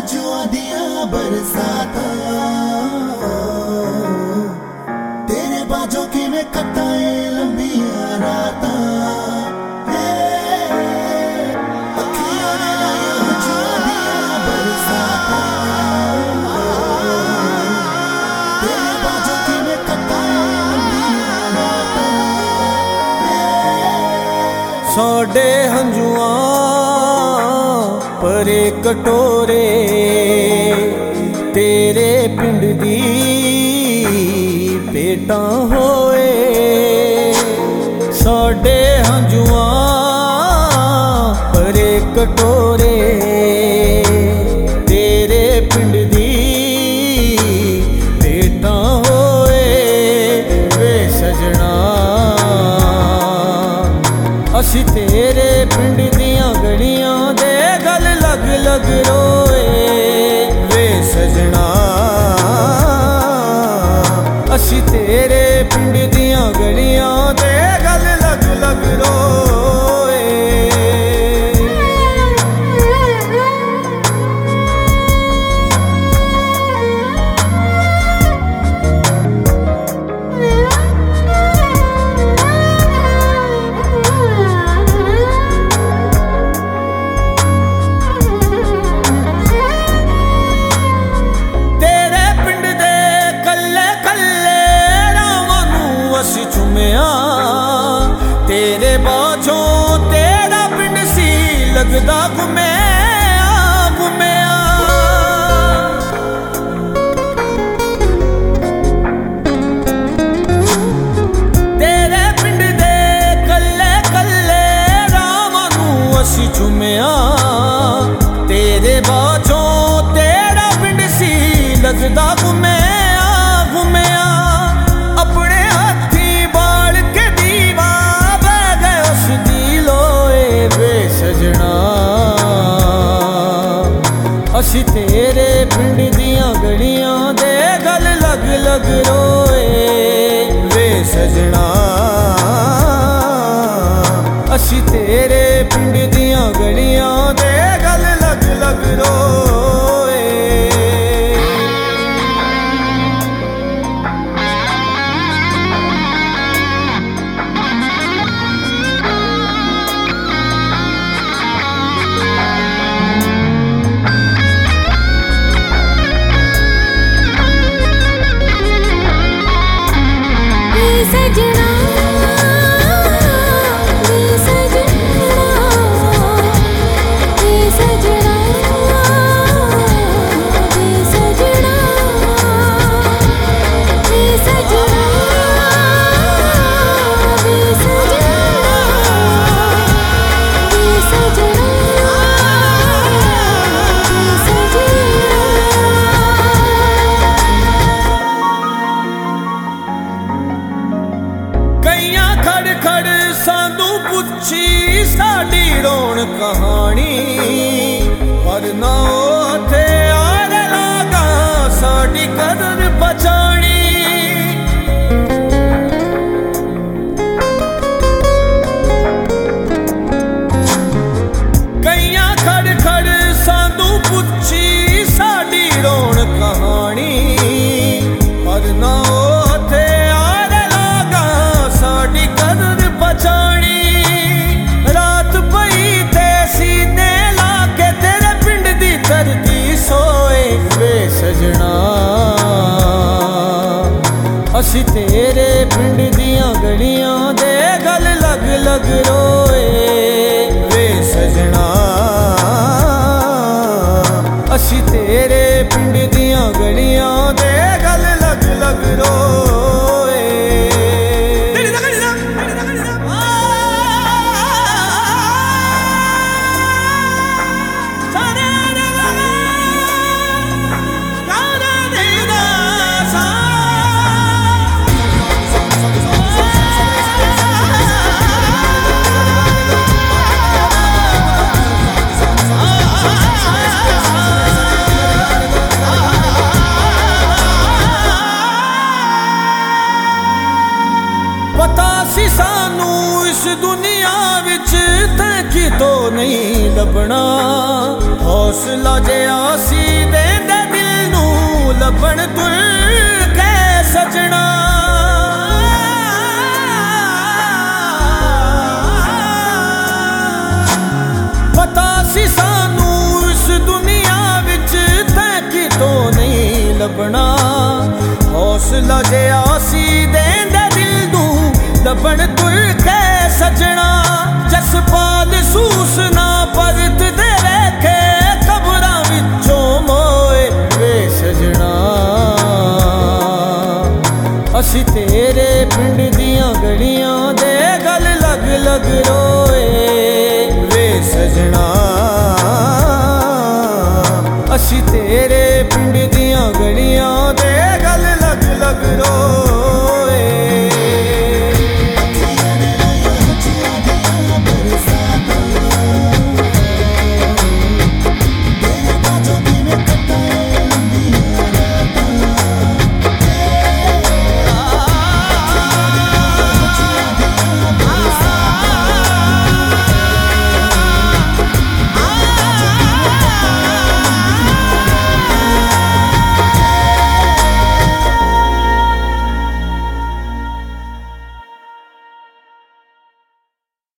हंजुआ दिया बरसाता तेरे बाजों की में कटाए लंबिया राता अखियों ने लाया हंजुआ दिया बरसाता तेरे बाजों की में कटाए लंबिया राता साडे हंजुआ परे कटोरे तेरे पिंड दी पेटा होए साडे हंजुआ परे कटोरे तेरे पिंड दी पेटा होए वे सजना असी तेरे पिंड दियां गलियां दे गल लग लग रोए वे सजना असी तेरे पिंड दियां गलियां दे गल लग लग रोए तेरे बाझों तेरा पिंड सी लगदा घुमेया घुमेया तेरे पिंड दे कल्ले कल्ले राम नू असी चुमेया तेरे बाझों तेरा पिंड सी लगदा घुमेया घुमेया अपने हाथी बाल के दीवा वे सजना असी तेरे पिंड दियां गलियां दे गल लग लग रोए वे सजना असी तेरे पिंड दियां गलियां दे गल लग लग रोए साडी रोण कहानी पर ना ओथे आर लागा साडी कदर बचानी कईयां खड़ खड़ सानू पुछी साडी रोण कहानी पर ना ओथे आर लागा साडी कदर बचानी सजना असी तेरे पिंड दियां गलियां दे गल लग लग रोए वे सजना असी तेरे पिंड दियां गलियां दे गल लग लग रोए दुनिया विच तैं कितों नहीं लभना हो ਹੌਸਲਾ ਜਿਹਾ ਸੀ ਦੇਂਦਾ ਦਿਲ ਨੂੰ ਲੱਭਣ ਤੁਰ ਕੇ ਸਜਣਾ। ਪਤਾ ਸੀ ਸਾਨੂੰ ਇਸ ਦੁਨੀਆ ਵਿੱਚ ਤੈਂ ਕਿਤੋਂ ਨਹੀਂ ਲੱਭਣਾ। ਹੌਸਲਾ ਜਿਹਾ ਸੀ ਦੇਂਦਾ ਦਿਲ ਨੂੰ ਲੱਭਣ ਤੁਰ ਕੇ ਸਜਣਾ। ਜਸਪਾਲ ਸੂਸ ਨਾ ਪਰਤਦੇ ਵੇਖੇ ਕਬਰਾਂ ਵਿੱਚੋਂ ਮੋਏ ਵੇ ਸਜਣਾ। ਅਸੀਂ ਤੇਰੇ ਪਿੰਡ ਦੀਆਂ ਗਲੀਆਂ ਦੇ ਗਲ ਲੱਗ ਲੱਗ ਰੋਏ ਵੇ ਸਜਣਾ। ਅਸੀਂ ਤੇਰੇ ਪਿੰਡ ਦੀਆਂ ਗਲੀਆਂ ਦੇ ਗਲ ਲੱਗ ਲੱਗ ਰੋਏ।